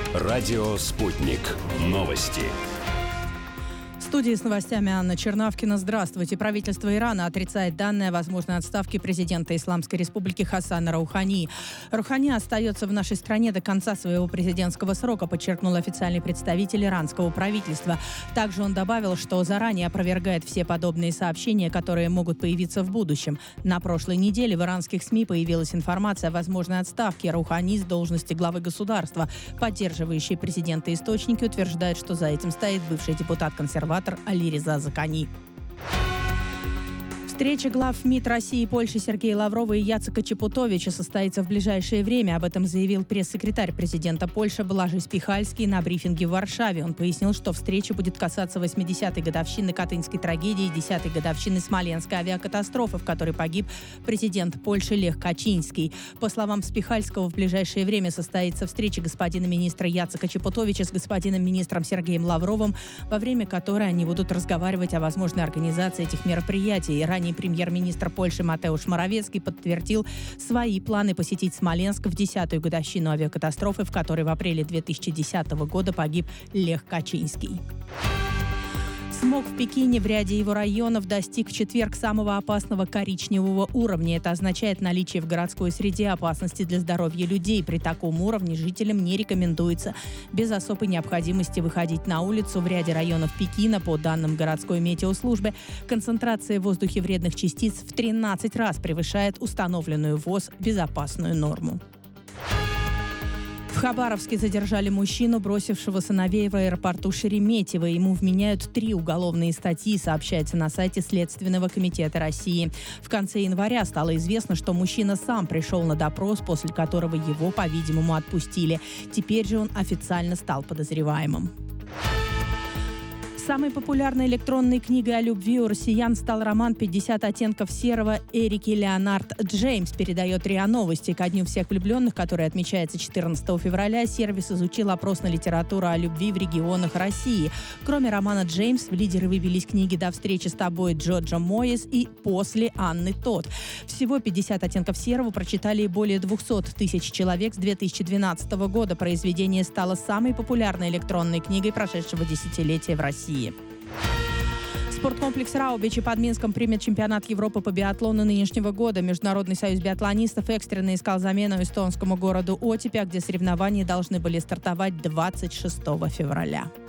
Радио «Спутник». Новости. В студии с новостями Анна Чернавкина. Здравствуйте. Правительство Ирана отрицает данные о возможной отставке президента Исламской Республики Хасана Роухани. Роухани остается в нашей стране до конца своего президентского срока, подчеркнул официальный представитель иранского правительства. Также он добавил, что заранее опровергает все подобные сообщения, которые могут появиться в будущем. На прошлой неделе в иранских СМИ появилась информация о возможной отставке Роухани с должности главы государства. Поддерживающие президента источники утверждают, что за этим стоит бывший депутат-консерватор Али Реза Закани. Встреча глав МИД России и Польши Сергея Лаврова и Яцека Чепутовича состоится в ближайшее время. Об этом заявил пресс-секретарь президента Польши Блажей Спихальский на брифинге в Варшаве. Он пояснил, что встреча будет касаться 80-й годовщины Катынской трагедии и 10-й годовщины Смоленской авиакатастрофы, в которой погиб президент Польши Лех Качинский. По словам Спихальского, в ближайшее время состоится встреча господина министра Яцека Чепутовича с господином министром Сергеем Лавровым, во время которой они будут разговаривать о возможной организации этих мероприятий. Ранее премьер-министр Польши Матеуш Моравецкий подтвердил свои планы посетить Смоленск в 10-ю годовщину авиакатастрофы, в которой в апреле 2010 года погиб Лех Качинский. Смог в Пекине в ряде его районов достиг в четверг самого опасного коричневого уровня. Это означает наличие в городской среде опасности для здоровья людей. При таком уровне жителям не рекомендуется без особой необходимости выходить на улицу. В ряде районов Пекина, по данным городской метеослужбы, концентрация в воздухе вредных частиц в 13 раз превышает установленную ВОЗ безопасную норму. В Хабаровске задержали мужчину, бросившего сыновей в аэропорту Шереметьево. Ему вменяют 3 уголовные статьи, сообщается на сайте Следственного комитета России. В конце января стало известно, что мужчина сам пришел на допрос, после которого его, по-видимому, отпустили. Теперь же он официально стал подозреваемым. Самой популярной электронной книгой о любви у россиян стал роман «50 оттенков серого» Эрики Леонард Джеймс, передает РИА Новости. Ко дню всех влюбленных, который отмечается 14 февраля, сервис изучил опрос на литературу о любви в регионах России. Кроме романа «Джеймс», в лидеры выбились книги «До встречи с тобой» Джорджа Моис и «После» Анны Тодд. Всего 50 оттенков серого прочитали более 200 тысяч человек с 2012 года. Произведение стало самой популярной электронной книгой прошедшего десятилетия в России. Спорткомплекс «Раубичи» под Минском примет чемпионат Европы по биатлону нынешнего года. Международный союз биатлонистов экстренно искал замену эстонскому городу Отепя, где соревнования должны были стартовать 26 февраля.